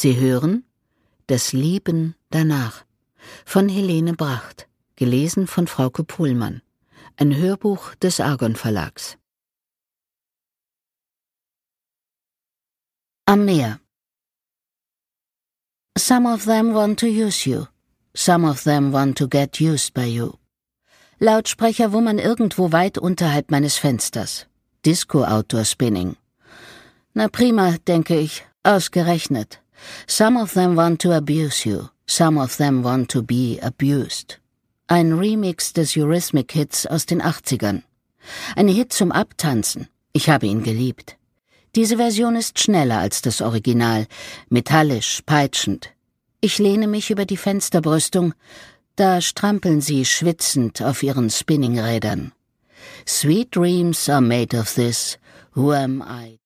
Sie hören Das Leben danach von Helene Bracht, gelesen von Frauke Pohlmann. Ein Hörbuch des Argon Verlags. Am Meer. Some of them want to use you. Some of them want to get used by you. Lautsprecher wummern irgendwo weit unterhalb meines Fensters. Disco-Outdoor-Spinning. Na prima, denke ich, ausgerechnet. Some of them want to abuse you. Some of them want to be abused. Ein Remix des Eurythmic-Hits aus den 80ern. Ein Hit zum Abtanzen. Ich habe ihn geliebt. Diese Version ist schneller als das Original, metallisch, peitschend. Ich lehne mich über die Fensterbrüstung, da strampeln sie schwitzend auf ihren Spinningrädern. Sweet dreams are made of this, who am I?